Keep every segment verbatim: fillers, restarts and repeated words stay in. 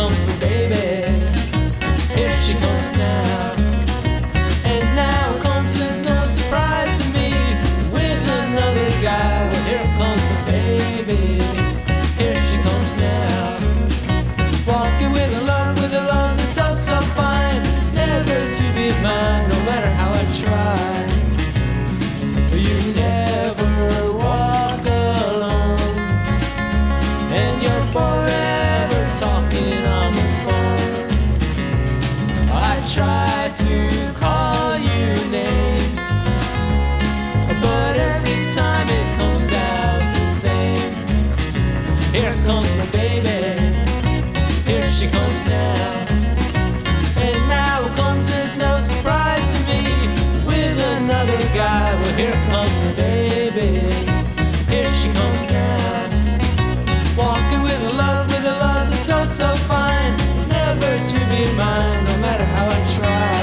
comes the baby. Here she comes now. And now comes as no surprise to me with another guy. Well, here comes the baby. Here she comes now. Walking with a love, with a love that's oh so fine. Never to be mine, no matter how I try. You never walk alone, and you're forever talking on the phone. I try to call you names, but every time it comes out the same. Here comes my baby, here she comes now. And now comes as no surprise to me with another guy. Well, here comes my baby, here she comes now. Walking with a love, with a love that's oh so fine. Never to be mine, no matter how I try.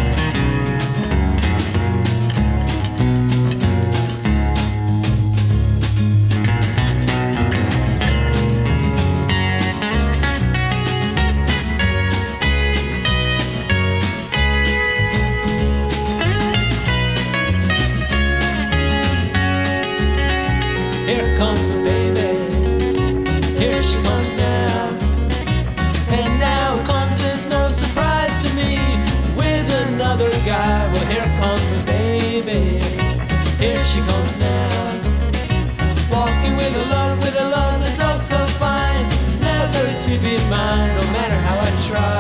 Here comes the baby, here she comes now. And now comes as no surprise to me with another guy. Well, here comes the baby, here she comes now. Walking with a love, with a love that's oh so fine. Never to be mine, no matter how I try.